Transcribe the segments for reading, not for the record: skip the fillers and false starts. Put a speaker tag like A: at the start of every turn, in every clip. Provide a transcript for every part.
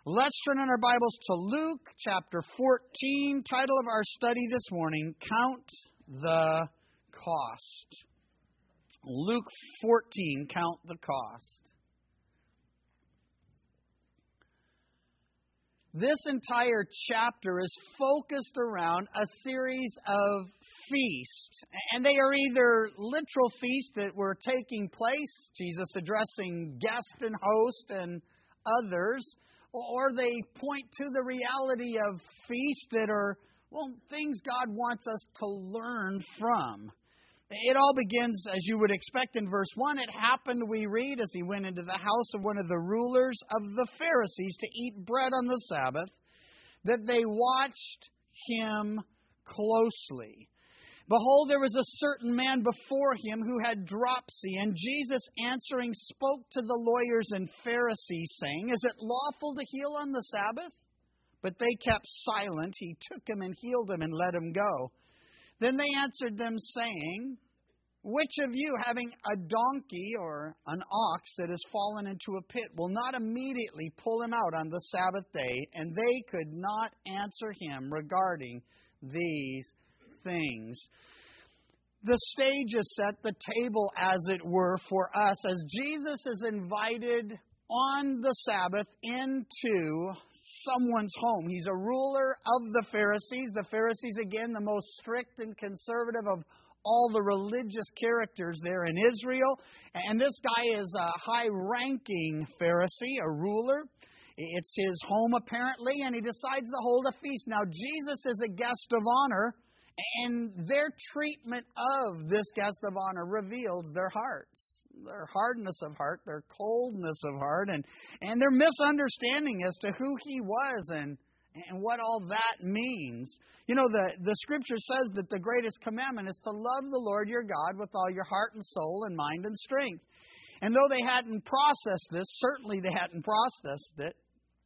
A: Let's turn in our Bibles to Luke chapter 14. Title of our study this morning, Count the Cost. Luke 14, Count the Cost. This entire chapter is focused around a series of feasts. And they are either literal feasts that were taking place, Jesus addressing guest and host and others, or they point to the reality of feasts that are, things God wants us to learn from. It all begins, as you would expect, in verse 1. It happened, we read, as he went into the house of one of the rulers of the Pharisees to eat bread on the Sabbath, that they watched him closely. Behold, there was a certain man before him who had dropsy, and Jesus answering spoke to the lawyers and Pharisees, saying, Is it lawful to heal on the Sabbath? But they kept silent. He took him and healed him and let him go. Then they answered them, saying, Which of you, having a donkey or an ox that has fallen into a pit, will not immediately pull him out on the Sabbath day? And they could not answer him regarding these things. The stage is set, the table, as it were, for us, as Jesus is invited on the Sabbath into someone's home. He's a ruler of the Pharisees. The Pharisees, again, the most strict and conservative of all the religious characters there in Israel. And this guy is a high-ranking Pharisee, a ruler. It's his home, apparently, and he decides to hold a feast. Now, Jesus is a guest of honor, and their treatment of this guest of honor reveals their hearts, their hardness of heart, their coldness of heart, and their misunderstanding as to who he was and what all that means. You know, the Scripture says that the greatest commandment is to love the Lord your God with all your heart and soul and mind and strength. And though they hadn't processed this, certainly they hadn't processed it,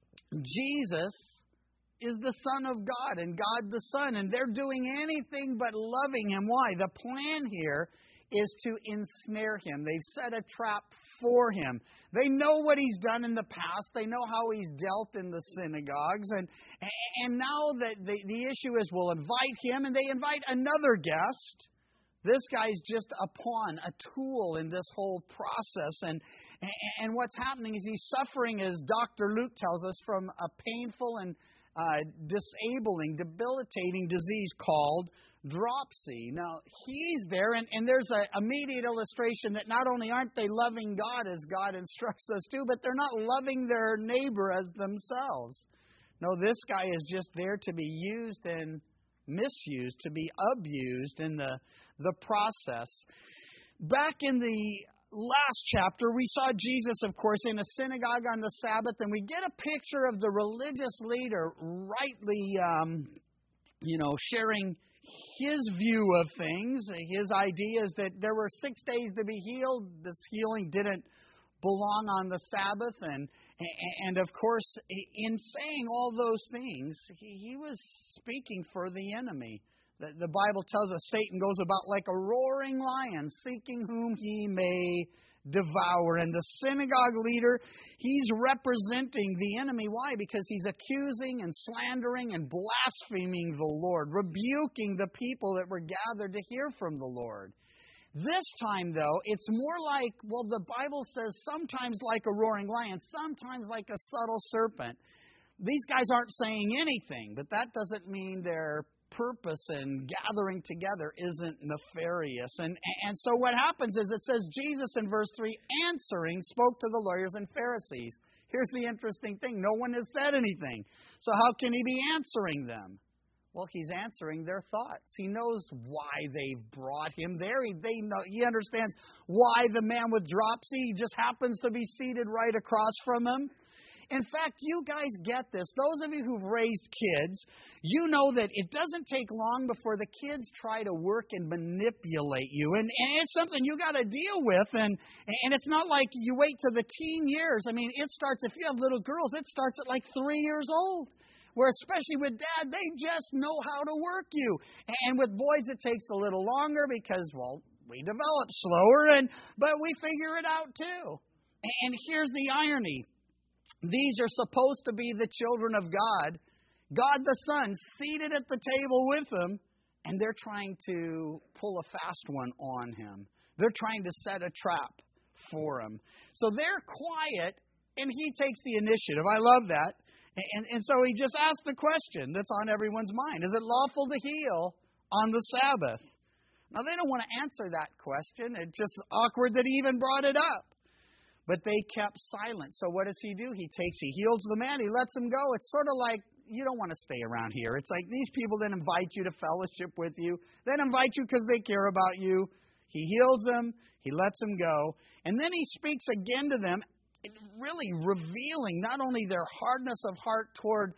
A: Jesus is the Son of God and God the Son, and they're doing anything but loving Him. Why? The plan here is to ensnare Him. They've set a trap for Him. They know what He's done in the past. They know how He's dealt in the synagogues, and now that the issue is, we'll invite Him, and they invite another guest. This guy's just a pawn, a tool in this whole process. And what's happening is he's suffering, as Dr. Luke tells us, from a painful and disabling, debilitating disease called dropsy. Now, he's there, and there's an immediate illustration that not only aren't they loving God as God instructs us to, but they're not loving their neighbor as themselves. No, this guy is just there to be used and misused, to be abused in the process. Back in the last chapter, we saw Jesus, of course, in a synagogue on the Sabbath, and we get a picture of the religious leader rightly, sharing his view of things. His idea is that there were 6 days to be healed. This healing didn't belong on the Sabbath, and of course, in saying all those things, he was speaking for the enemy. The Bible tells us Satan goes about like a roaring lion, seeking whom he may devour. And the synagogue leader, he's representing the enemy. Why? Because he's accusing and slandering and blaspheming the Lord, rebuking the people that were gathered to hear from the Lord. This time, though, it's more like, the Bible says sometimes like a roaring lion, sometimes like a subtle serpent. These guys aren't saying anything, but that doesn't mean they're purpose and gathering together isn't nefarious. And so what happens is, it says Jesus in verse 3 answering spoke to the lawyers and Pharisees. Here's the interesting thing. No one has said anything. So how can he be answering them? Well, he's answering their thoughts. He knows why they've brought him there. He understands why the man with dropsy just happens to be seated right across from him. In fact, you guys get this. Those of you who've raised kids, you know that it doesn't take long before the kids try to work and manipulate you. And it's something you got to deal with. And it's not like you wait to the teen years. I mean, it starts, if you have little girls, it starts at like 3 years old. Where especially with dad, they just know how to work you. And with boys, it takes a little longer because, we develop slower, but we figure it out too. And here's the irony. These are supposed to be the children of God. God the Son seated at the table with them, and they're trying to pull a fast one on him. They're trying to set a trap for him. So they're quiet, and he takes the initiative. I love that. And so he just asks the question that's on everyone's mind. Is it lawful to heal on the Sabbath? Now, they don't want to answer that question. It's just awkward that he even brought it up. But they kept silent. So what does he do? He heals the man. He lets him go. It's sort of like, you don't want to stay around here. It's like these people didn't invite you to fellowship with you. They didn't invite you because they care about you. He heals them. He lets them go. And then he speaks again to them, really revealing not only their hardness of heart toward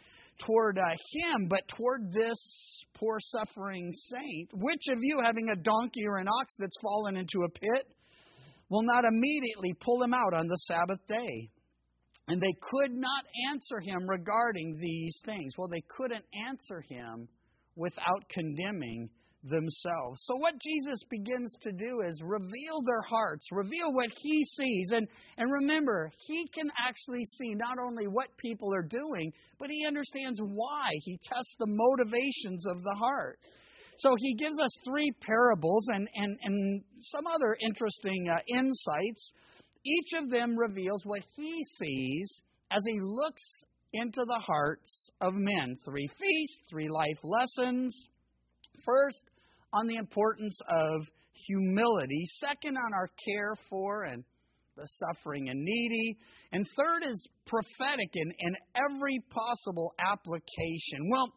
A: him, but toward this poor suffering saint. Which of you, having a donkey or an ox that's fallen into a pit, will not immediately pull him out on the Sabbath day? And they could not answer him regarding these things. Well, they couldn't answer him without condemning themselves. So what Jesus begins to do is reveal their hearts, reveal what he sees. And remember, he can actually see not only what people are doing, but he understands why. He tests the motivations of the heart. So he gives us three parables and some other interesting insights. Each of them reveals what he sees as he looks into the hearts of men. 3 feasts, 3 life lessons. First, on the importance of humility. Second, on our care for and the suffering and needy. And third is prophetic in every possible application. Well,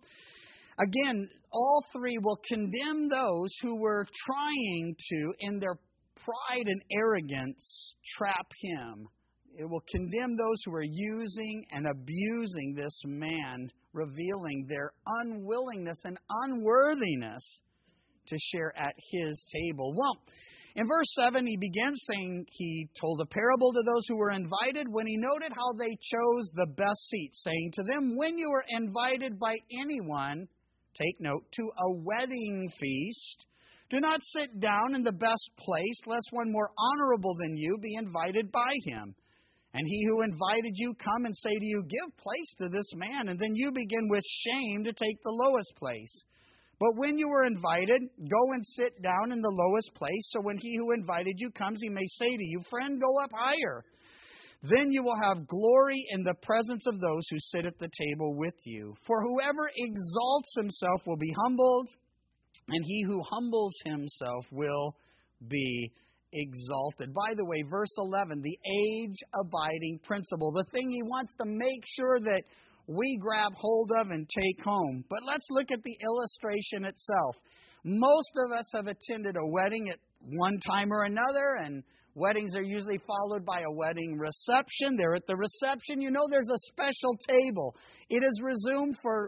A: again, all three will condemn those who were trying to, in their pride and arrogance, trap him. It will condemn those who are using and abusing this man, revealing their unwillingness and unworthiness to share at his table. Well, in verse 7, he begins saying he told a parable to those who were invited when he noted how they chose the best seats, saying to them, when you are invited by anyone, take note, to a wedding feast, do not sit down in the best place, lest one more honorable than you be invited by him. And he who invited you come and say to you, give place to this man, and then you begin with shame to take the lowest place. But when you are invited, go and sit down in the lowest place, so when he who invited you comes, he may say to you, friend, go up higher. Then you will have glory in the presence of those who sit at the table with you. For whoever exalts himself will be humbled, and he who humbles himself will be exalted. By the way, verse 11, the age-abiding principle, the thing he wants to make sure that we grab hold of and take home. But let's look at the illustration itself. Most of us have attended a wedding at one time or another, and weddings are usually followed by a wedding reception. There at the reception, there's a special table. It is reserved for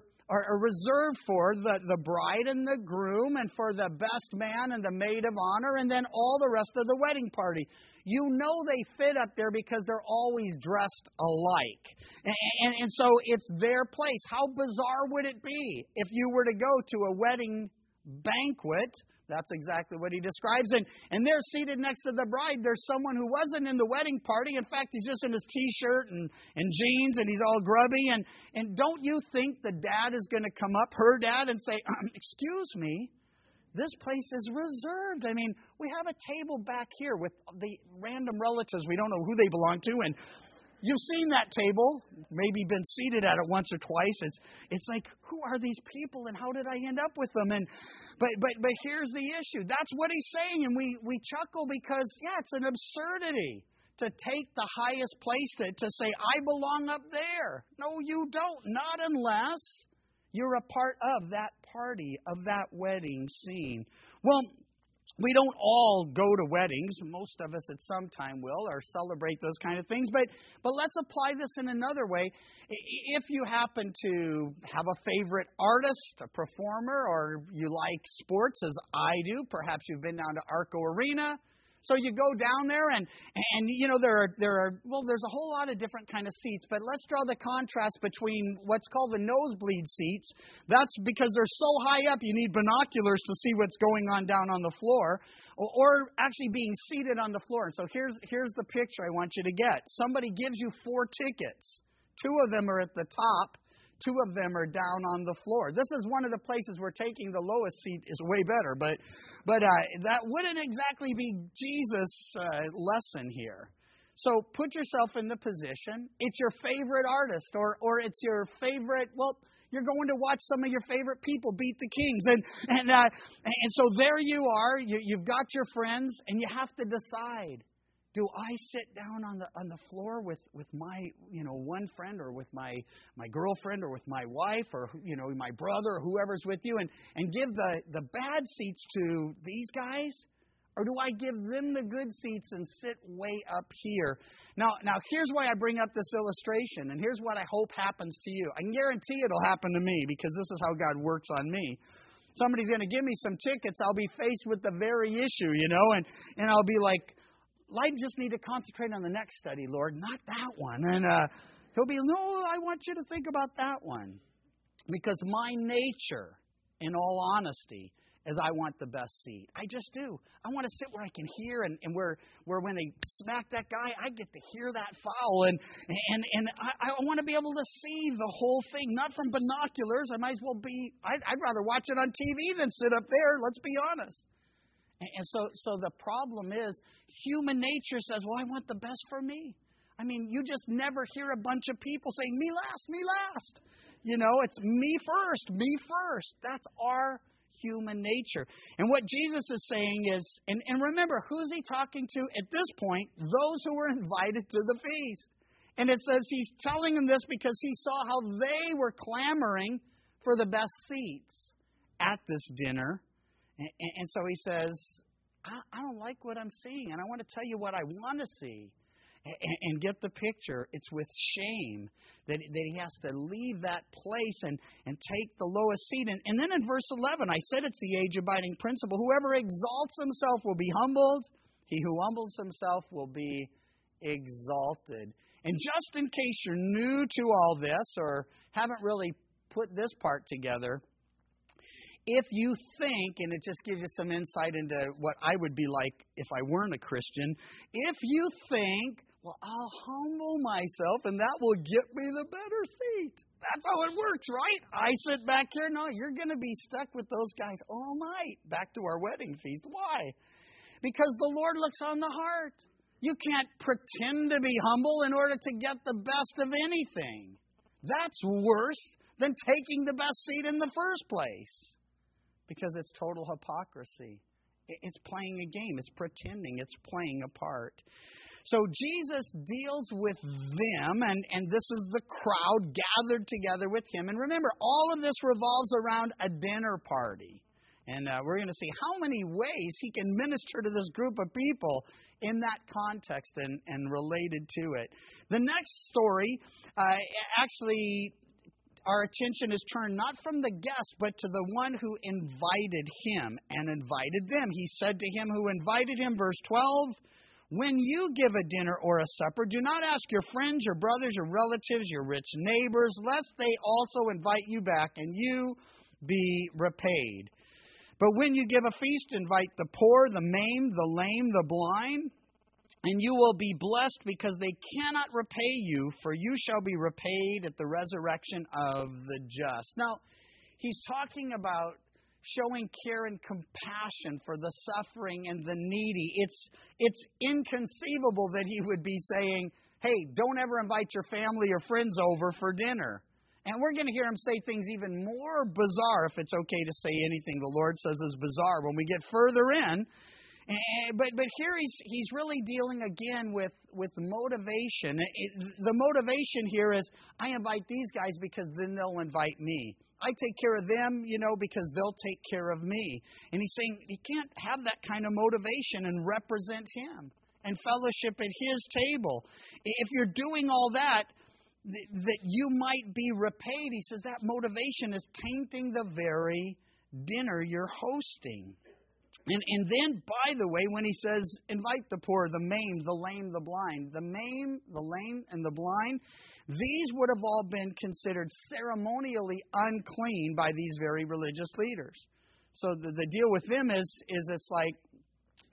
A: the bride and the groom, and for the best man and the maid of honor, and then all the rest of the wedding party. They fit up there because they're always dressed alike. And so it's their place. How bizarre would it be if you were to go to a wedding banquet? That's exactly what he describes. And they're seated next to the bride. There's someone who wasn't in the wedding party. In fact, he's just in his T-shirt and jeans, and he's all grubby. And don't you think the dad is going to come up, her dad, and say, excuse me, this place is reserved. I mean, we have a table back here with the random relatives. We don't know who they belong to. And you've seen that table, maybe been seated at it once or twice. It's like, who are these people and how did I end up with them? But here's the issue. That's what he's saying, and we chuckle because, it's an absurdity to take the highest place, to say, I belong up there. No, you don't. Not unless you're a part of that party, of that wedding scene. Well, we don't all go to weddings. Most of us at some time will, or celebrate those kind of things. But let's apply this in another way. If you happen to have a favorite artist, a performer, or you like sports as I do, perhaps you've been down to Arco Arena. So you go down there and there's a whole lot of different kind of seats, but let's draw the contrast between what's called the nosebleed seats. That's because they're so high up you need binoculars to see what's going on down on the floor, or actually being seated on the floor. And so here's the picture I want you to get. Somebody gives you 4 tickets 2 of them are at the top. 2 of them are down on the floor. This is one of the places where taking the lowest seat is way better. But that wouldn't exactly be Jesus' lesson here. So put yourself in the position. It's your favorite artist, or it's your favorite. Well, you're going to watch some of your favorite people beat the Kings, and so there you are. You've got your friends, and you have to decide: do I sit down on the floor with my one friend, or with my girlfriend, or with my wife, or my brother, or whoever's with you, and give the bad seats to these guys? Or do I give them the good seats and sit way up here? Now here's why I bring up this illustration, and here's what I hope happens to you. I can guarantee it'll happen to me, because this is how God works on me. Somebody's going to give me some tickets. I'll be faced with the very issue, and I'll be like, I just need to concentrate on the next study, Lord, not that one. And he'll be, no, I want you to think about that one. Because my nature, in all honesty, is I want the best seat. I just do. I want to sit where I can hear, and where when they smack that guy, I get to hear that foul. And I want to be able to see the whole thing, not from binoculars. I might as well be, I'd rather watch it on TV than sit up there, let's be honest. And so the problem is, human nature says, well, I want the best for me. I mean, you just never hear a bunch of people saying, me last, me last. It's me first. That's our human nature. And what Jesus is saying is, and remember, who's he talking to at this point? Those who were invited to the feast. And it says he's telling them this because he saw how they were clamoring for the best seats at this dinner. And so he says, I don't like what I'm seeing, and I want to tell you what I want to see. And get the picture. It's with shame that he has to leave that place and take the lowest seat. And then in verse 11, I said it's the age-abiding principle. Whoever exalts himself will be humbled. He who humbles himself will be exalted. And just in case you're new to all this, or haven't really put this part together, if you think, and it just gives you some insight into what I would be like if I weren't a Christian, if you think, well, I'll humble myself and that will get me the better seat. That's how it works, right? I sit back here. No, you're going to be stuck with those guys all night. Back to our wedding feast. Why? Because the Lord looks on the heart. You can't pretend to be humble in order to get the best of anything. That's worse than taking the best seat in the first place. Because it's total hypocrisy. It's playing a game. It's pretending. It's playing a part. So Jesus deals with them, and this is the crowd gathered together with him. And remember, all of this revolves around a dinner party. And we're going to see how many ways he can minister to this group of people in that context and related to it. The next story actually... Our attention is turned not from the guest, but to the one who invited him and invited them. He said to him who invited him, verse 12, when you give a dinner or a supper, do not ask your friends, your brothers, your relatives, your rich neighbors, lest they also invite you back and you be repaid. But when you give a feast, invite the poor, the maimed, the lame, the blind, and you will be blessed because they cannot repay you, for you shall be repaid at the resurrection of the just. Now, he's talking about showing care and compassion for the suffering and the needy. It's inconceivable that he would be saying, hey, don't ever invite your family or friends over for dinner. And we're going to hear him say things even more bizarre, if it's okay to say anything the Lord says is bizarre, when we get further in. But here he's really dealing again with motivation. The motivation here is, I invite these guys because then they'll invite me. I take care of them, because they'll take care of me. And he's saying you can't have that kind of motivation and represent him and fellowship at his table. If you're doing all that you might be repaid, he says that motivation is tainting the very dinner you're hosting. And then, by the way, when he says, invite the poor, the maimed, the lame, the blind, the maimed, the lame, and the blind, these would have all been considered ceremonially unclean by these very religious leaders. So the deal with them is it's like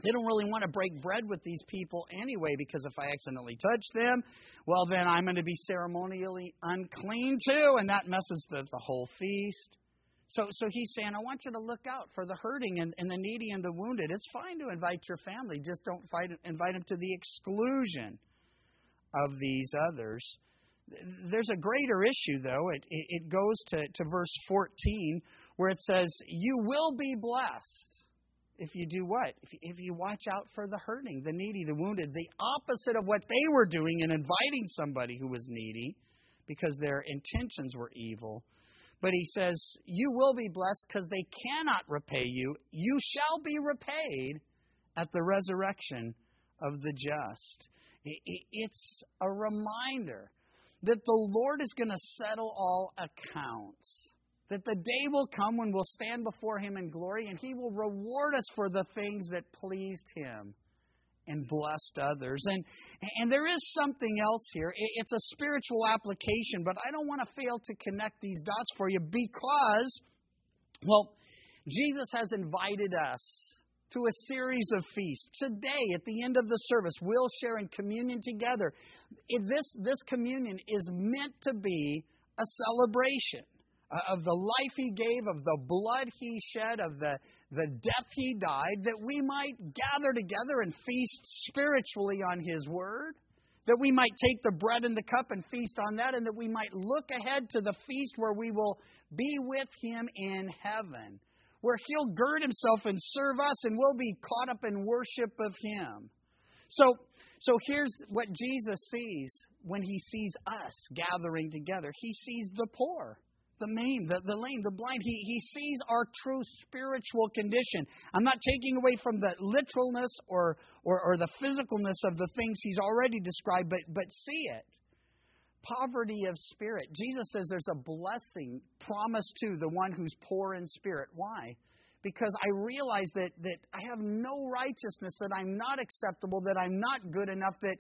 A: They don't really want to break bread with these people anyway, because if I accidentally touch them, well, then I'm going to be ceremonially unclean too, and that messes the whole feast. So he's saying, I want you to look out for the hurting and the needy and the wounded. It's fine to invite your family. Just don't invite them to the exclusion of these others. There's a greater issue, though. It goes to verse 14, where it says, you will be blessed if you do what? If you watch out for the hurting, the needy, the wounded, the opposite of what they were doing in inviting somebody who was needy, because their intentions were evil. But he says, you will be blessed because they cannot repay you. You shall be repaid at the resurrection of the just. It's a reminder that the Lord is going to settle all accounts. That the day will come when we'll stand before Him in glory, and He will reward us for the things that pleased Him and blessed others. And there is something else here. It's a spiritual application, but I don't want to fail to connect these dots for you because, well, Jesus has invited us to a series of feasts. Today, at the end of the service, we'll share in communion together. This communion is meant to be a celebration of the life He gave, of the blood He shed, of the death He died, that we might gather together and feast spiritually on His Word, that we might take the bread and the cup and feast on that, and that we might look ahead to the feast where we will be with Him in heaven, where He'll gird Himself and serve us, and we'll be caught up in worship of Him. So here's what Jesus sees when He sees us gathering together. He sees the poor, the maimed, the lame, the blind. He sees our true spiritual condition. I'm not taking away from the literalness or the physicalness of the things He's already described, but see it. Poverty of spirit. Jesus says there's a blessing promised to the one who's poor in spirit. Why? Because I realize that I have no righteousness, that I'm not acceptable, that I'm not good enough, that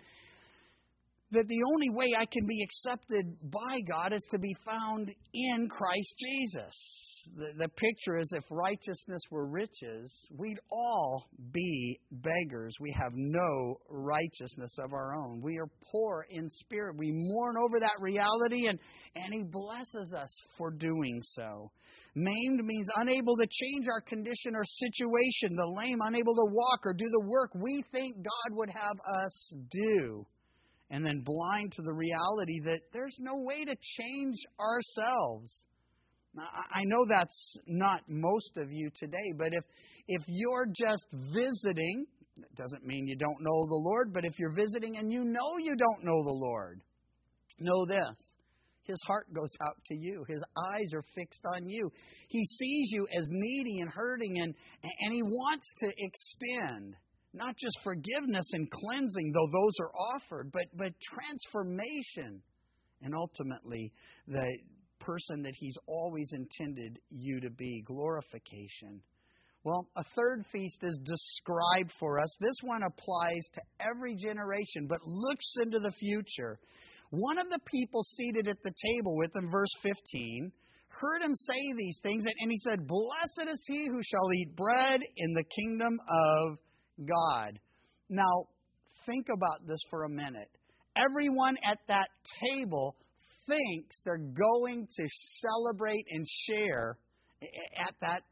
A: the only way I can be accepted by God is to be found in Christ Jesus. The picture is, if righteousness were riches, we'd all be beggars. We have no righteousness of our own. We are poor in spirit. We mourn over that reality, and He blesses us for doing so. Maimed means unable to change our condition or situation. The lame, unable to walk or do the work we think God would have us do. And then blind to the reality that there's no way to change ourselves. Now, I know that's not most of you today, but if you're just visiting, it doesn't mean you don't know the Lord, but if you're visiting and you know you don't know the Lord, know this. His heart goes out to you. His eyes are fixed on you. He sees you as needy and hurting, and He wants to extend not just forgiveness and cleansing, though those are offered, but transformation, and ultimately the person that He's always intended you to be, glorification. Well, a third feast is described for us. This one applies to every generation, but looks into the future. One of the people seated at the table with Him, verse 15, heard Him say these things, and He said, "Blessed is he who shall eat bread in the kingdom of God." Now, think about this for a minute. Everyone at that table thinks they're going to celebrate and share at that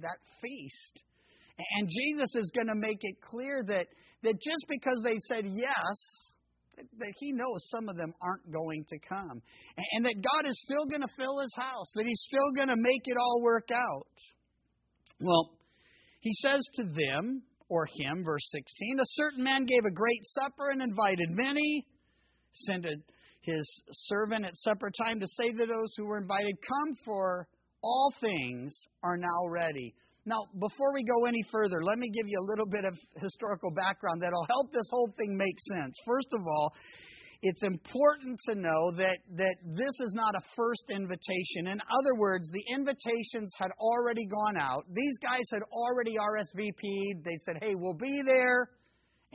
A: feast. And Jesus is going to make it clear that just because they said yes, that He knows some of them aren't going to come. And that God is still going to fill His house, that He's still going to make it all work out. Well, He says to them, or him, verse 16, a certain man gave a great supper and invited many, sent his servant at supper time to say to those who were invited, "Come, for all things are now ready." Now, before we go any further, let me give you a little bit of historical background that'll help this whole thing make sense. First of all, it's important to know that this is not a first invitation. In other words, the invitations had already gone out. These guys had already RSVP'd. They said, "Hey, we'll be there."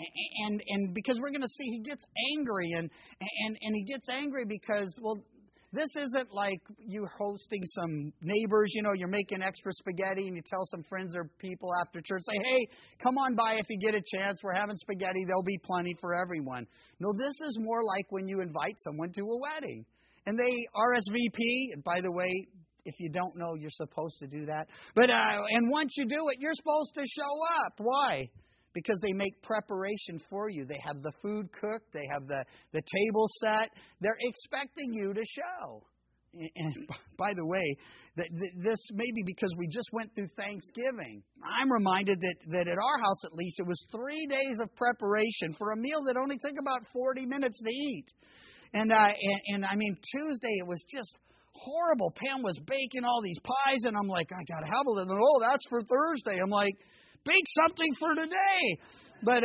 A: And because we're going to see, he gets angry. And he gets angry because, well, This isn't like you hosting some neighbors, you're making extra spaghetti and you tell some friends or people after church, say, hey, come on by if you get a chance. We're having spaghetti. There'll be plenty for everyone. No, this is more like when you invite someone to a wedding. And they RSVP. And by the way, if you don't know, you're supposed to do that. But and once you do it, you're supposed to show up. Why? Because they make preparation for you. They have the food cooked. They have the table set. They're expecting you to show. And by the way, this may be because we just went through Thanksgiving. I'm reminded that at our house, at least, it was 3 days of preparation for a meal that only took about 40 minutes to eat. And I mean, Tuesday, it was just horrible. Pam was baking all these pies, and I'm like, I got to have a little. Oh, that's for Thursday. I'm like, bake something for today. But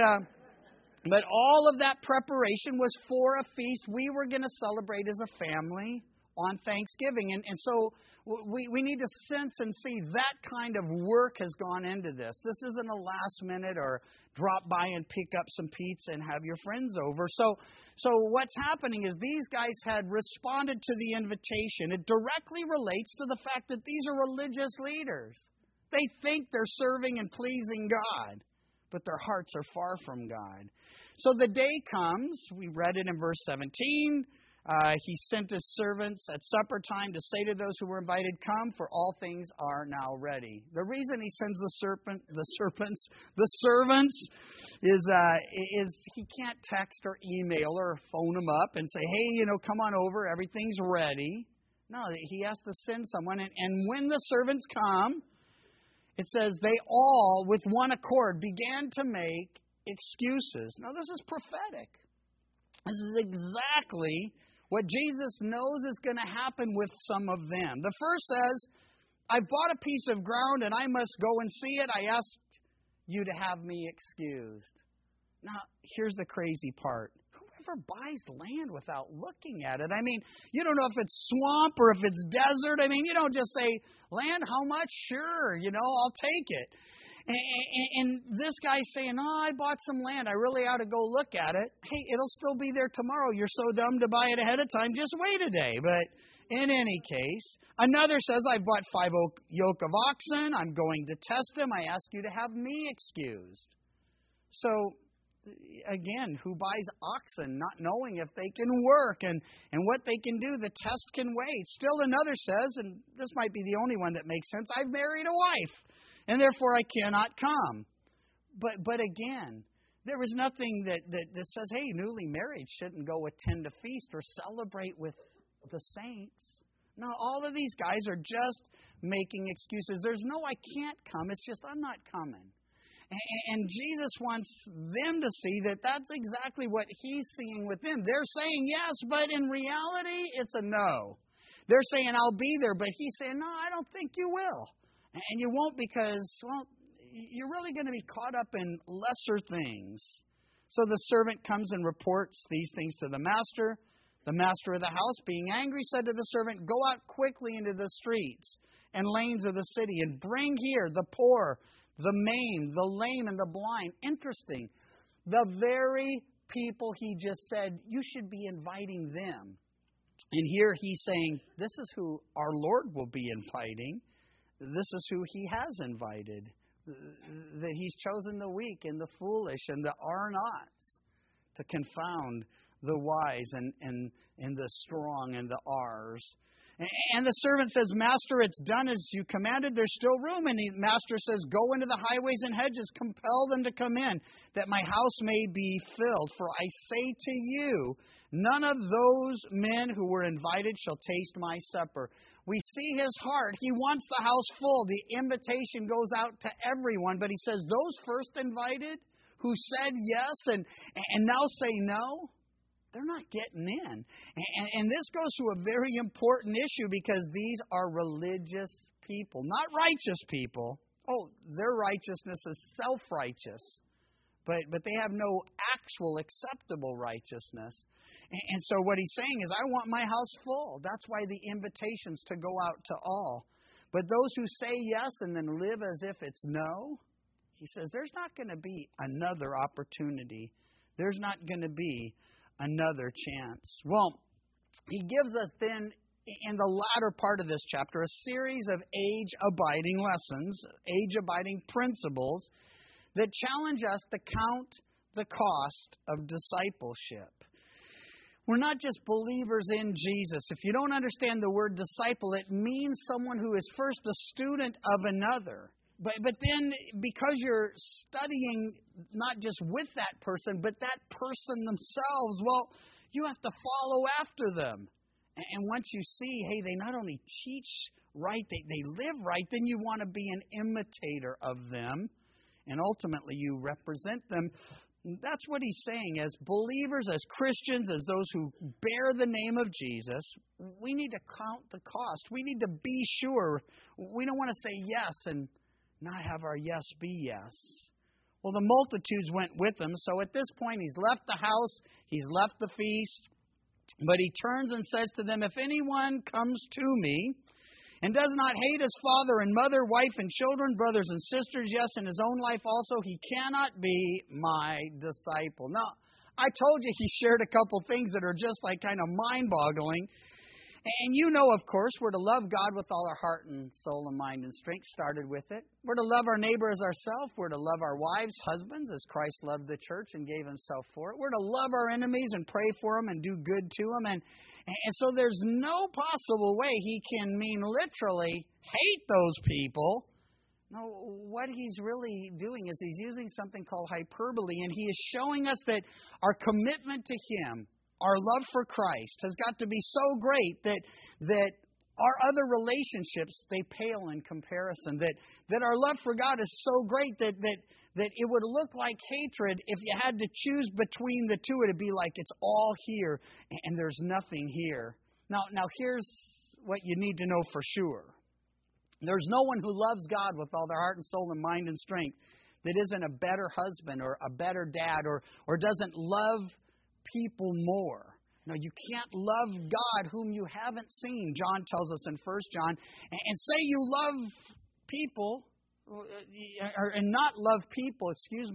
A: all of that preparation was for a feast we were going to celebrate as a family on Thanksgiving. And so we need to sense and see that kind of work has gone into this. This isn't a last minute or drop by and pick up some pizza and have your friends over. So what's happening is these guys had responded to the invitation. It directly relates to the fact that these are religious leaders. They think they're serving and pleasing God, but their hearts are far from God. So the day comes, we read it in verse 17, he sent his servants at supper time to say to those who were invited, come, for all things are now ready. The reason he sends the servants is he can't text or email or phone them up and say, hey, come on over, everything's ready. No, he has to send someone. And when the servants come, it says they all, with one accord, began to make excuses. Now, this is prophetic. This is exactly what Jesus knows is going to happen with some of them. The first says, I bought a piece of ground and I must go and see it. I asked you to have me excused. Now, here's the crazy part. Whoever buys land without looking at it, I mean, you don't know if it's swamp or if it's desert. I mean, you don't just say, land, how much? Sure, I'll take it. And this guy's saying, I bought some land. I really ought to go look at it. Hey, it'll still be there tomorrow. You're so dumb to buy it ahead of time. Just wait a day. But in any case, another says, I bought 5 yoke of oxen. I'm going to test them. I ask you to have me excused. So, again, who buys oxen not knowing if they can work and what they can do? The test can wait. Still another says, and this might be the only one that makes sense, I've married a wife, and therefore I cannot come. But again, there was nothing that says, hey, newly married shouldn't go attend a feast or celebrate with the saints. No, all of these guys are just making excuses. There's no I can't come. It's just I'm not coming. And Jesus wants them to see that that's exactly what He's seeing with them. They're saying yes, but in reality, it's a no. They're saying, I'll be there, but He's saying, no, I don't think you will. And you won't because, well, you're really going to be caught up in lesser things. So the servant comes and reports these things to the master. The master of the house, being angry, said to the servant, go out quickly into the streets and lanes of the city and bring here the poor, the maimed, the lame, and the blind. Interesting. The very people He just said, you should be inviting them. And here He's saying, this is who our Lord will be inviting. This is who He has invited. That He's chosen the weak and the foolish and the are-nots to confound the wise and the strong and the ares. And the servant says, Master, it's done as you commanded. There's still room. And the master says, go into the highways and hedges. Compel them to come in, that my house may be filled. For I say to you, none of those men who were invited shall taste my supper. We see His heart. He wants the house full. The invitation goes out to everyone. But He says, those first invited who said yes and now say no, they're not getting in. And this goes to a very important issue because these are religious people, not righteous people. Oh, their righteousness is self-righteous, but they have no actual acceptable righteousness. And so what He's saying is, I want my house full. That's why the invitation's to go out to all. But those who say yes and then live as if it's no, He says, there's not going to be another opportunity. There's not going to be another chance. Well, He gives us then in the latter part of this chapter, a series of age-abiding lessons, age-abiding principles that challenge us to count the cost of discipleship. We're not just believers in Jesus. If you don't understand the word disciple, it means someone who is first a student of another. But then, because you're studying not just with that person, but that person themselves, well, you have to follow after them. And once you see, hey, they not only teach right, they live right, then you want to be an imitator of them. And ultimately, you represent them. That's what he's saying. As believers, as Christians, as those who bear the name of Jesus, we need to count the cost. We need to be sure. We don't want to say yes and not have our yes be yes. Well, the multitudes went with him. So at this point, he's left the house. He's left the feast. But he turns and says to them, if anyone comes to me and does not hate his father and mother, wife and children, brothers and sisters, yes, and his own life also, he cannot be my disciple. Now, I told you he shared a couple things that are just like kind of mind-boggling. And you know, of course, we're to love God with all our heart and soul and mind and strength. Started with it. We're to love our neighbor as ourselves. We're to love our wives, husbands, as Christ loved the church and gave himself for it. We're to love our enemies and pray for them and do good to them. And so there's no possible way he can mean literally hate those people. No, what he's really doing is he's using something called hyperbole, and he is showing us that our commitment to him, our love for Christ, has got to be so great that our other relationships, they pale in comparison. That our love for God is so great that it would look like hatred. If you had to choose between the two, it would be like it's all here and there's nothing here. Now here's what you need to know for sure. There's no one who loves God with all their heart and soul and mind and strength that isn't a better husband or a better dad or doesn't love people more. No, you can't love God whom you haven't seen, John tells us in 1 John, and say you love people, and not love people,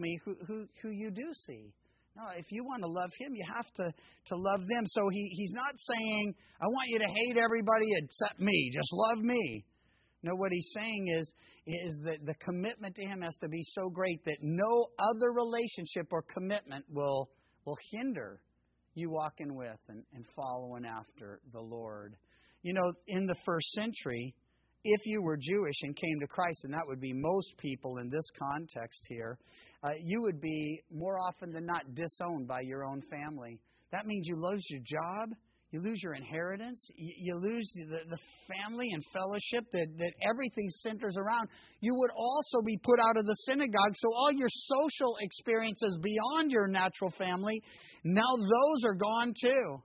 A: who you do see. No, if you want to love him, you have to love them. So he's not saying, I want you to hate everybody except me, just love me. No, what he's saying is that the commitment to him has to be so great that no other relationship or commitment will hinder you walking with and following after the Lord. You know, in the first century, if you were Jewish and came to Christ, and that would be most people in this context here, you would be more often than not disowned by your own family. That means you lose your job, you lose your inheritance, you lose the family and fellowship that everything centers around. You would also be put out of the synagogue, so all your social experiences beyond your natural family, now those are gone too.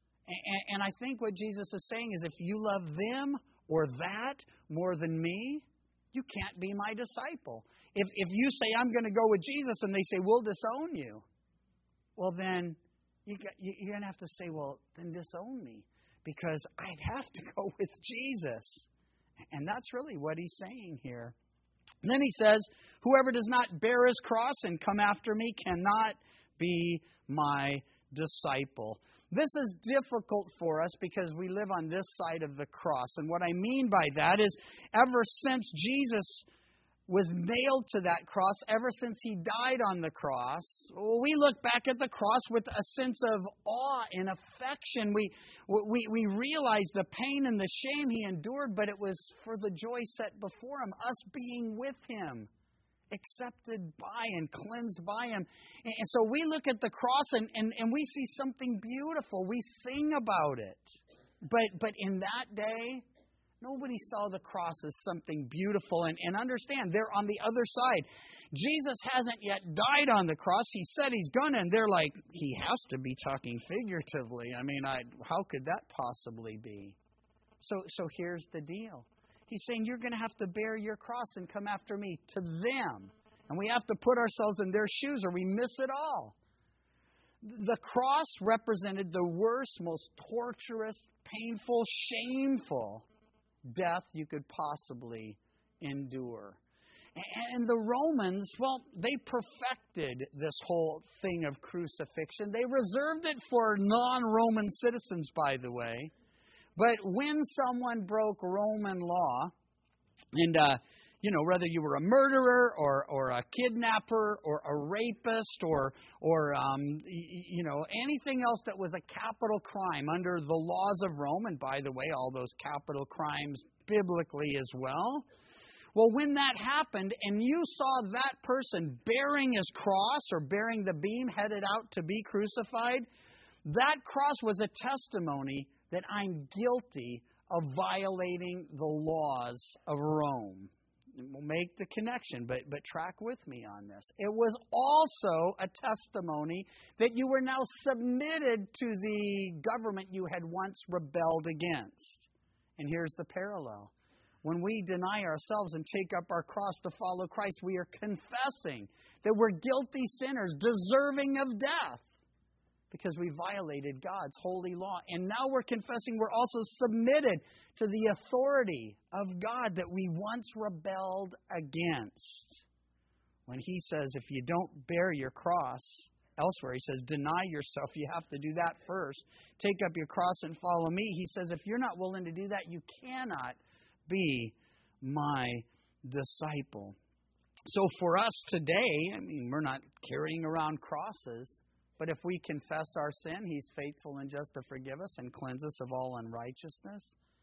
A: And I think what Jesus is saying is if you love them or that more than me, you can't be my disciple. If you say, I'm going to go with Jesus, and they say, we'll disown you, well then, you're going to have to say, well, then disown me, because I'd have to go with Jesus. And that's really what he's saying here. And then he says, whoever does not bear his cross and come after me cannot be my disciple. This is difficult for us because we live on this side of the cross. And what I mean by that is ever since Jesus was nailed to that cross, ever since he died on the cross, we look back at the cross with a sense of awe and affection. We realize the pain and the shame he endured, but it was for the joy set before him, us being with him, accepted by and cleansed by him. And so we look at the cross and we see something beautiful. We sing about it. But in that day, nobody saw the cross as something beautiful. And understand, they're on the other side. Jesus hasn't yet died on the cross. He said he's going to, and they're like, he has to be talking figuratively. I mean, how could that possibly be? So here's the deal. He's saying you're going to have to bear your cross and come after me to them. And we have to put ourselves in their shoes or we miss it all. The cross represented the worst, most torturous, painful, shameful death you could possibly endure. And the Romans, well, they perfected this whole thing of crucifixion. They reserved it for non-Roman citizens, by the way. But when someone broke Roman law, and whether you were a murderer or a kidnapper or a rapist or anything else that was a capital crime under the laws of Rome, and by the way, all those capital crimes biblically as well. Well, when that happened and you saw that person bearing his cross or bearing the beam headed out to be crucified, that cross was a testimony that I'm guilty of violating the laws of Rome. We'll make the connection, but track with me on this. It was also a testimony that you were now submitted to the government you had once rebelled against. And here's the parallel. When we deny ourselves and take up our cross to follow Christ, we are confessing that we're guilty sinners, deserving of death, because we violated God's holy law. And now we're confessing we're also submitted to the authority of God that we once rebelled against. When he says, if you don't bear your cross, elsewhere he says, deny yourself. You have to do that first. Take up your cross and follow me. He says, if you're not willing to do that, you cannot be my disciple. So for us today, we're not carrying around crosses, but if we confess our sin, he's faithful and just to forgive us and cleanse us of all unrighteousness.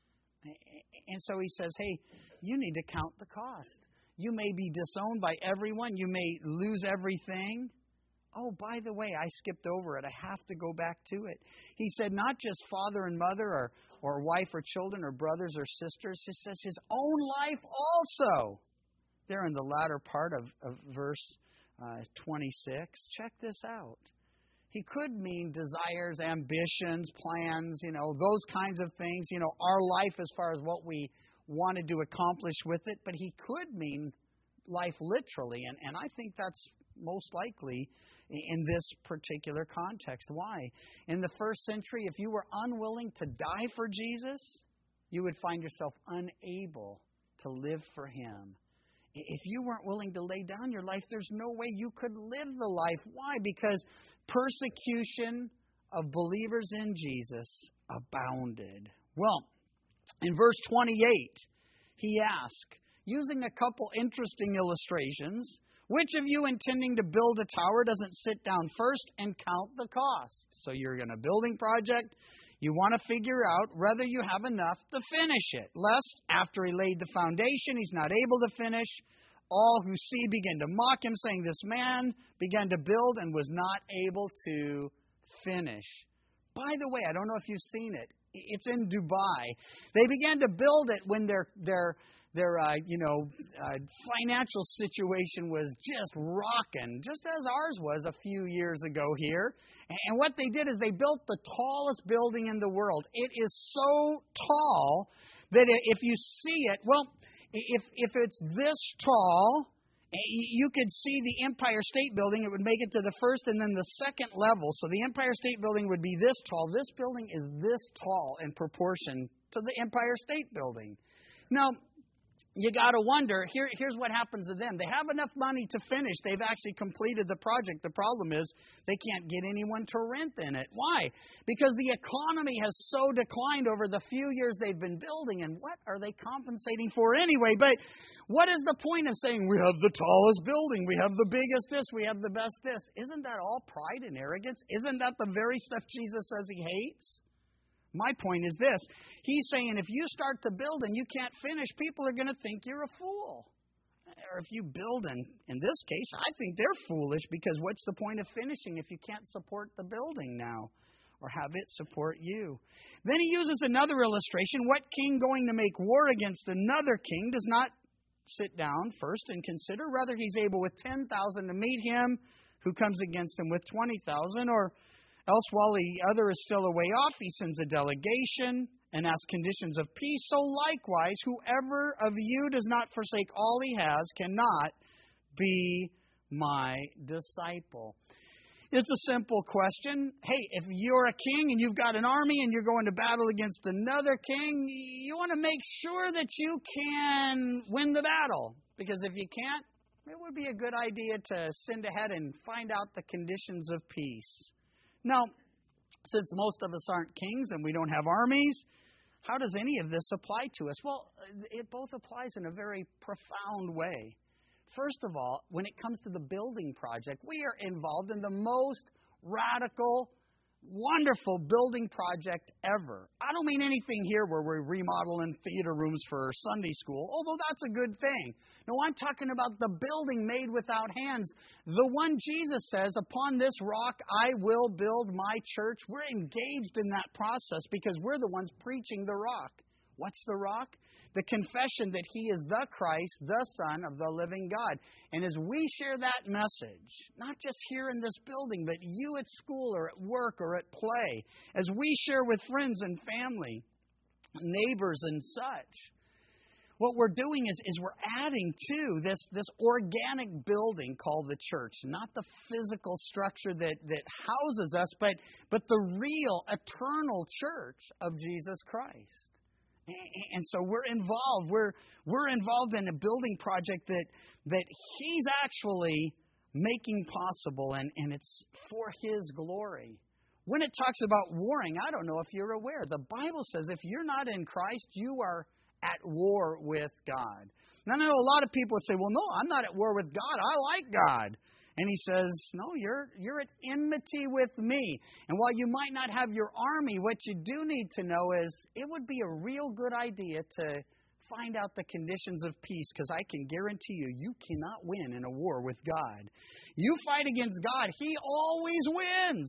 A: And so he says, hey, you need to count the cost. You may be disowned by everyone. You may lose everything. Oh, by the way, I skipped over it. I have to go back to it. He said not just father and mother or wife or children or brothers or sisters. He says his own life also. There in the latter part of verse 26. Check this out. He could mean desires, ambitions, plans, those kinds of things, our life as far as what we wanted to accomplish with it. But he could mean life literally. And I think that's most likely in this particular context. Why? In the first century, if you were unwilling to die for Jesus, you would find yourself unable to live for him. If you weren't willing to lay down your life, there's no way you could live the life. Why? Because persecution of believers in Jesus abounded. Well, in verse 28, he asked, using a couple interesting illustrations, which of you intending to build a tower doesn't sit down first and count the cost? So you're in a building project. You want to figure out whether you have enough to finish it, lest after he laid the foundation, he's not able to finish. All who see begin to mock him, saying, this man began to build and was not able to finish. By the way, I don't know if you've seen it. It's in Dubai. They began to build it when their financial situation was just rocking, just as ours was a few years ago here. And what they did is they built the tallest building in the world. It is so tall that if you see it, well, if it's this tall, you could see the Empire State Building. It would make it to the first and then the second level. So the Empire State Building would be this tall. This building is this tall in proportion to the Empire State Building. Now, you got to wonder, here's what happens to them. They have enough money to finish. They've actually completed the project. The problem is they can't get anyone to rent in it. Why? Because the economy has so declined over the few years they've been building. And what are they compensating for anyway? But what is the point of saying we have the tallest building, we have the biggest this, we have the best this? Isn't that all pride and arrogance? Isn't that the very stuff Jesus says he hates? My point is this. He's saying if you start to build and you can't finish, people are going to think you're a fool. Or if you build, and in this case, I think they're foolish, because what's the point of finishing if you can't support the building now or have it support you? Then he uses another illustration. What king going to make war against another king does not sit down first and consider? Rather, he's able with 10,000 to meet him who comes against him with 20,000, or else, while the other is still away off, he sends a delegation and asks conditions of peace. So likewise, whoever of you does not forsake all he has cannot be my disciple. It's a simple question. Hey, if you're a king and you've got an army and you're going to battle against another king, you want to make sure that you can win the battle. Because if you can't, it would be a good idea to send ahead and find out the conditions of peace. Now, since most of us aren't kings and we don't have armies, how does any of this apply to us? Well, it both applies in a very profound way. First of all, when it comes to the building project, we are involved in the most radical, wonderful building project ever. I don't mean anything here where we're remodeling theater rooms for Sunday school, although that's a good thing. No, I'm talking about the building made without hands. The one Jesus says, upon this rock I will build my church. We're engaged in that process because we're the ones preaching the rock. What's the rock? The confession that He is the Christ, the Son of the living God. And as we share that message, not just here in this building, but you at school or at work or at play, as we share with friends and family, neighbors and such, what we're doing is we're adding to this organic building called the church. Not the physical structure that houses us, but the real, eternal church of Jesus Christ. And so we're involved. We're involved in a building project that He's actually making possible, and it's for His glory. When it talks about warring, I don't know if you're aware. The Bible says if you're not in Christ, you are at war with God. Now, I know a lot of people would say, well, no, I'm not at war with God. I like God. And He says, no, you're at enmity with me. And while you might not have your army, what you do need to know is it would be a real good idea to find out the conditions of peace, because I can guarantee you cannot win in a war with God. You fight against God, He always wins.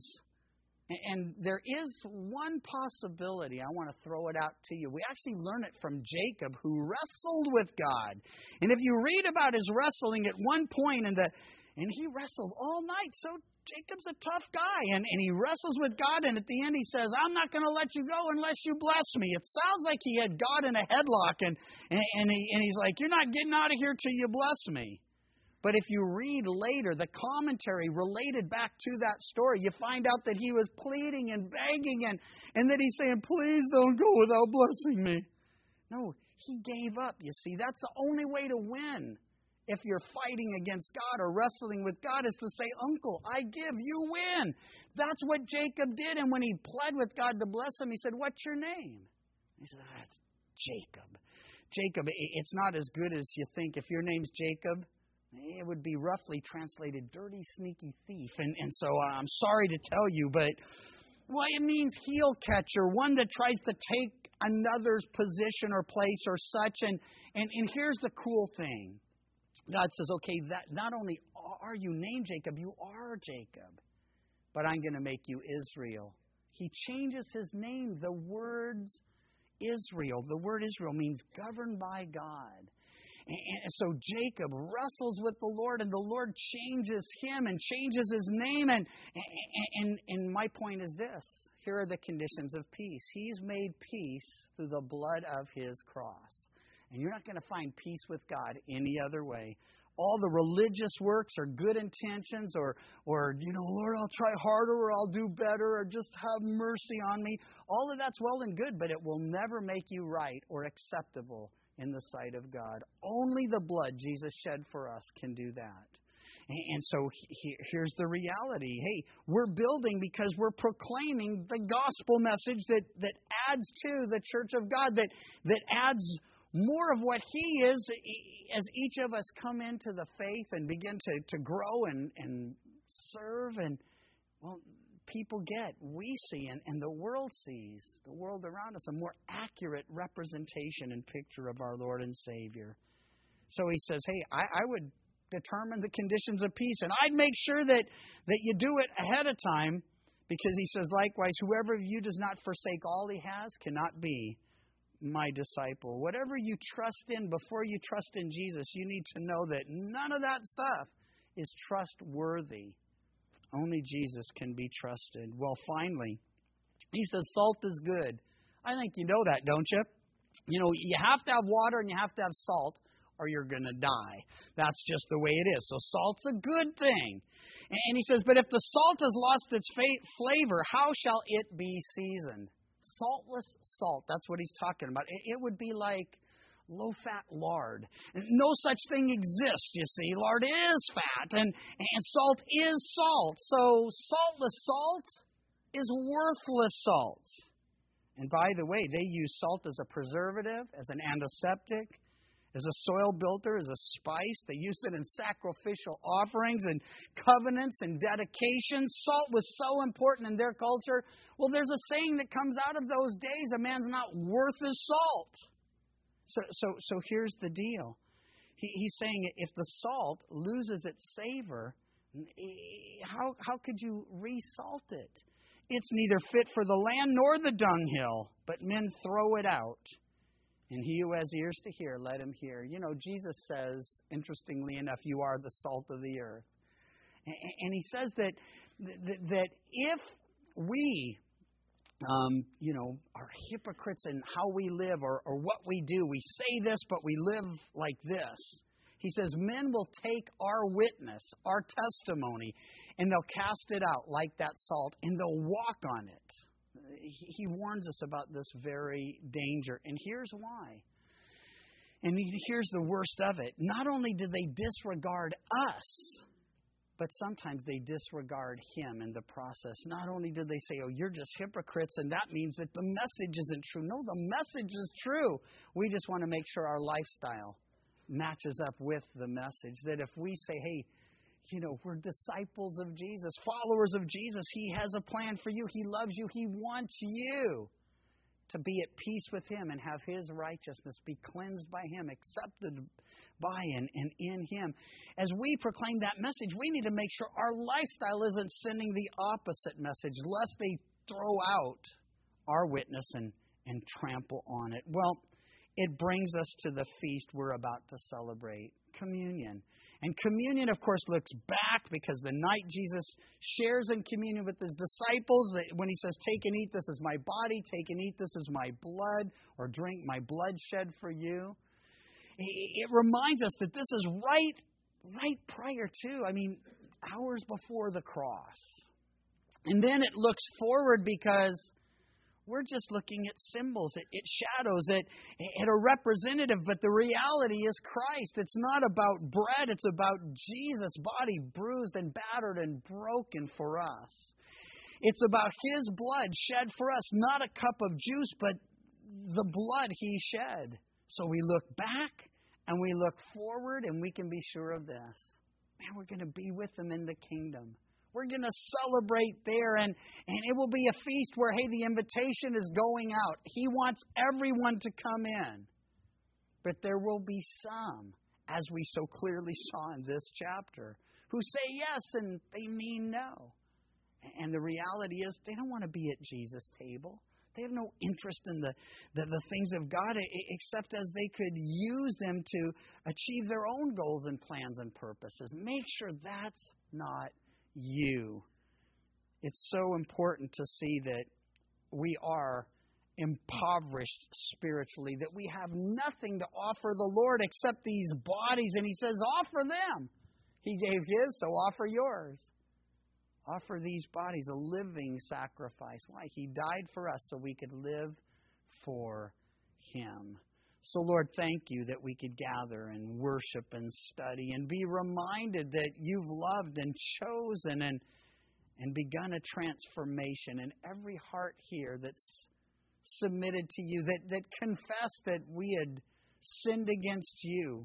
A: And there is one possibility. I want to throw it out to you. We actually learn it from Jacob, who wrestled with God. And if you read about his wrestling at one point and he wrestled all night. So Jacob's a tough guy. And he wrestles with God. And at the end he says, I'm not going to let you go unless you bless me. It sounds like he had God in a headlock. And he's like, you're not getting out of here till you bless me. But if you read later the commentary related back to that story, you find out that he was pleading and begging and that he's saying, please don't go without blessing me. No, he gave up, you see. That's the only way to win. If you're fighting against God or wrestling with God, is to say, Uncle, I give, you win. That's what Jacob did. And when he pled with God to bless him, he said, what's your name? He said, it's Jacob. Jacob, it's not as good as you think. If your name's Jacob, it would be roughly translated dirty, sneaky thief. And so I'm sorry to tell you, but well, it means heel catcher, one that tries to take another's position or place or such. And here's the cool thing. God says, okay, that not only are you named Jacob, you are Jacob, but I'm going to make you Israel. He changes his name. The word Israel means governed by God. And so Jacob wrestles with the Lord, and the Lord changes him and changes his name. And my point is this. Here are the conditions of peace. He's made peace through the blood of His cross. And you're not going to find peace with God any other way. All the religious works are good intentions or Lord, I'll try harder or I'll do better or just have mercy on me. All of that's well and good, but it will never make you right or acceptable in the sight of God. Only the blood Jesus shed for us can do that. And so here's the reality. Hey, we're building because we're proclaiming the gospel message that adds to the church of God, that adds more of what He is as each of us come into the faith and begin to grow and serve. And, well, people we see, and the world sees, the world around us, a more accurate representation and picture of our Lord and Savior. So He says, hey, I would determine the conditions of peace, and I'd make sure that you do it ahead of time, because He says, likewise, whoever of you does not forsake all he has cannot be my disciple. Whatever you trust in before you trust in Jesus, you need to know that none of that stuff is trustworthy. Only Jesus can be trusted. Well, finally, He says salt is good. I think you know that, don't you? You know, you have to have water and you have to have salt or you're going to die. That's just the way it is. So salt's a good thing. And He says, but if the salt has lost its flavor, how shall it be seasoned? Saltless salt. That's what He's talking about. It would be like low-fat lard. No such thing exists, you see. Lard is fat, and salt is salt. So saltless salt is worthless salt. And by the way, they use salt as a preservative, as an antiseptic, as a soil builder, as a spice. They used it in sacrificial offerings and covenants and dedications. Salt was so important in their culture. Well, there's a saying that comes out of those days, a man's not worth his salt. So here's the deal. He's saying if the salt loses its savor, how could you re-salt it? It's neither fit for the land nor the dunghill, but men throw it out. And he who has ears to hear, let him hear. You know, Jesus says, interestingly enough, you are the salt of the earth. And he says that if we, are hypocrites in how we live or what we do, we say this, but we live like this. He says, men will take our witness, our testimony, and they'll cast it out like that salt, and they'll walk on it. He warns us about this very danger. And here's why. And here's the worst of it. Not only do they disregard us, but sometimes they disregard Him in the process. Not only do they say, oh, you're just hypocrites, and that means that the message isn't true. No, the message is true. We just want to make sure our lifestyle matches up with the message. That if we say, hey, we're disciples of Jesus, followers of Jesus. He has a plan for you. He loves you. He wants you to be at peace with Him and have His righteousness, be cleansed by Him, accepted by and in Him. As we proclaim that message, we need to make sure our lifestyle isn't sending the opposite message, lest they throw out our witness and trample on it. Well, it brings us to the feast we're about to celebrate, communion. And communion, of course, looks back because the night Jesus shares in communion with His disciples, when He says, take and eat, this is my body, take and eat, this is my blood, or drink my blood shed for you. It reminds us that this is right prior to, hours before the cross. And then it looks forward because we're just looking at symbols, at shadows, at a representative, but the reality is Christ. It's not about bread, it's about Jesus' body bruised and battered and broken for us. It's about His blood shed for us, not a cup of juice, but the blood He shed. So we look back and we look forward, and we can be sure of this. Man, we're going to be with Him in the kingdom. We're going to celebrate there, and it will be a feast where, hey, the invitation is going out. He wants everyone to come in. But there will be some, as we so clearly saw in this chapter, who say yes and they mean no. And the reality is they don't want to be at Jesus' table. They have no interest in the things of God except as they could use them to achieve their own goals and plans and purposes. Make sure that's not you. It's so important to see that we are impoverished spiritually, that we have nothing to offer the Lord except these bodies, and He says, offer them. He gave His, so offer yours. Offer these bodies a living sacrifice. Why? He died for us so we could live for Him. So, Lord, thank You that we could gather and worship and study and be reminded that You've loved and chosen and begun a transformation in every heart here that's submitted to You, that confessed that we had sinned against You,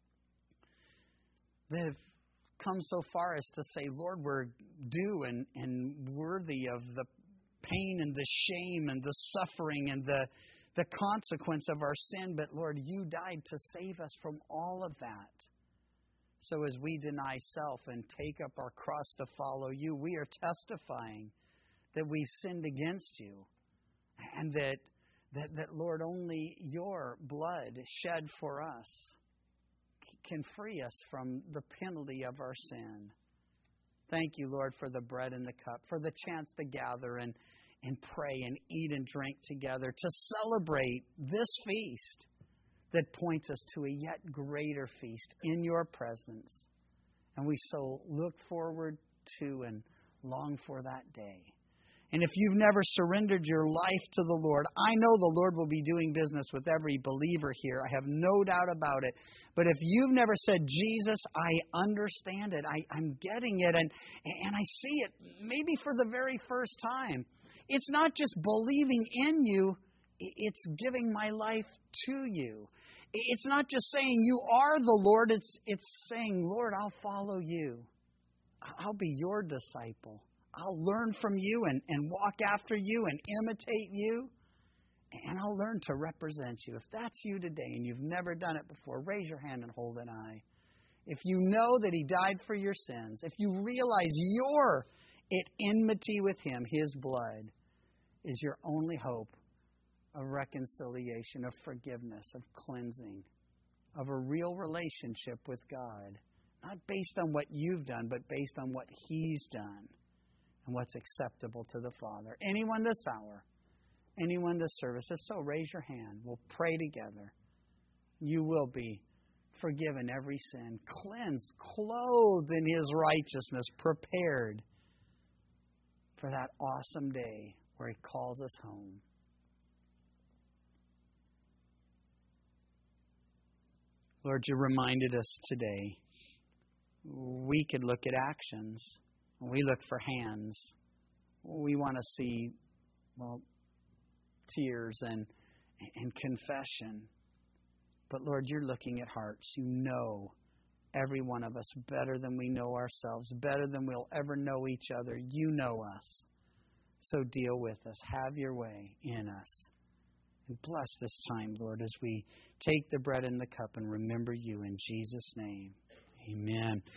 A: that have come so far as to say, Lord, we're due and worthy of the pain and the shame and the suffering and the consequence of our sin, but Lord, You died to save us from all of that. So as we deny self and take up our cross to follow You, we are testifying that we've sinned against You, and that Lord, only Your blood shed for us can free us from the penalty of our sin. Thank You, Lord, for the bread and the cup, for the chance to gather and pray and eat and drink together, to celebrate this feast that points us to a yet greater feast in Your presence. And we so look forward to and long for that day. And if you've never surrendered your life to the Lord, I know the Lord will be doing business with every believer here. I have no doubt about it. But if you've never said, Jesus, I understand it, I'm getting it, and I see it maybe for the very first time, It's not just believing in you, it's giving my life to you. It's not just saying you are the Lord, it's saying, Lord, I'll follow you. I'll be your disciple. I'll learn from you and walk after you and imitate you. And I'll learn to represent you. If that's you today and you've never done it before, raise your hand and hold an eye. If you know that He died for your sins, if you realize you're at enmity with Him, His blood is your only hope of reconciliation, of forgiveness, of cleansing, of a real relationship with God. Not based on what you've done, but based on what He's done and what's acceptable to the Father. Anyone this hour, anyone this service, if so, raise your hand. We'll pray together. You will be forgiven every sin, cleansed, clothed in His righteousness, prepared for that awesome day where He calls us home. Lord, you reminded us today we could look at actions. We look for hands. We want to see, tears and confession. But Lord, you're looking at hearts. You know every one of us better than we know ourselves, better than we'll ever know each other. You know us. So deal with us. Have your way in us. And bless this time, Lord, as we take the bread and the cup and remember you in Jesus' name. Amen.